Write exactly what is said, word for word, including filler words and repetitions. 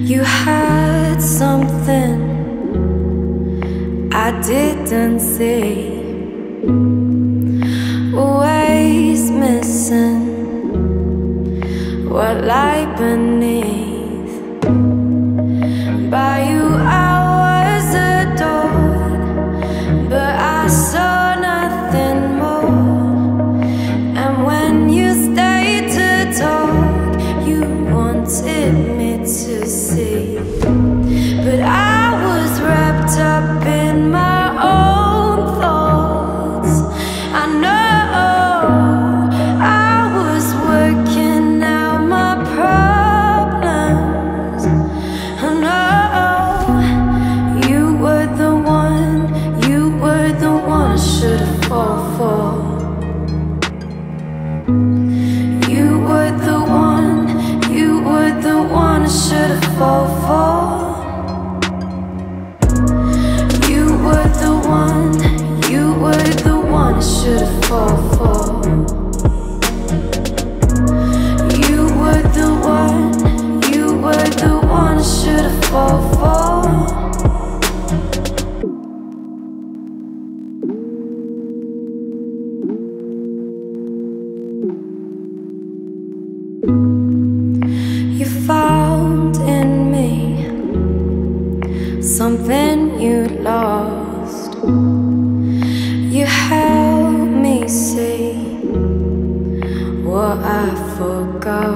You had something I didn't see, always missing what lie beneath. By you I was adored, but I saw nothing more. And when you stayed to talk, you wanted me to see, but I was wrapped up in my own thoughts. I know I was working out my problems. I know you were the one, you were the one I should have fallen for. You were the one, you were the one I should have fallen for. You were the one, you were the one I should have fallen for. You were the one, you were the one I should have fallen for. You found in me something you lost. You helped me see what I forgot.